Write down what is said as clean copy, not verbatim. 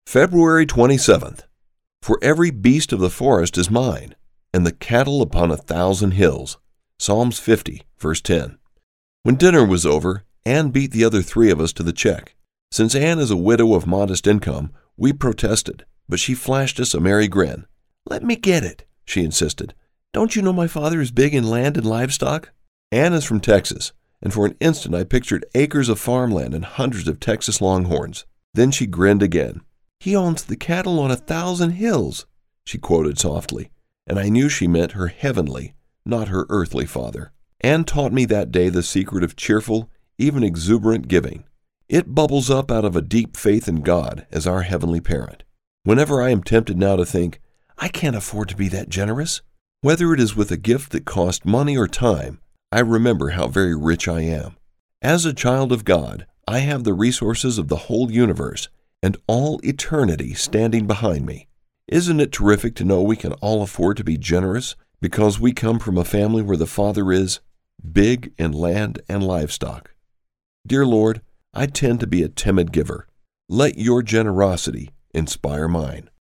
February 27th. For every beast of the forest is mine, and the cattle upon 1,000 hills. Psalms 50, verse 10. When dinner was over, Ann beat the other three of us to the check. Since Ann is a widow of modest income, we protested, but she flashed us a merry grin. "Let me get it," she insisted. "Don't you know my father is big in land and livestock?" Ann is from Texas, and for an instant I pictured acres of farmland and hundreds of Texas Longhorns. Then she grinned again. "He owns the cattle on 1,000 hills," she quoted softly, and I knew she meant her heavenly, not her earthly father. Ann taught me that day the secret of cheerful, even exuberant giving. It bubbles up out of a deep faith in God as our heavenly parent. Whenever I am tempted now to think, I can't afford to be that generous, whether it is with a gift that cost money or time, I remember how very rich I am. As a child of God, I have the resources of the whole universe and all eternity standing behind me. Isn't it terrific to know we can all afford to be generous because we come from a family where the Father is big in land and livestock? Dear Lord, I tend to be a timid giver. Let your generosity inspire mine.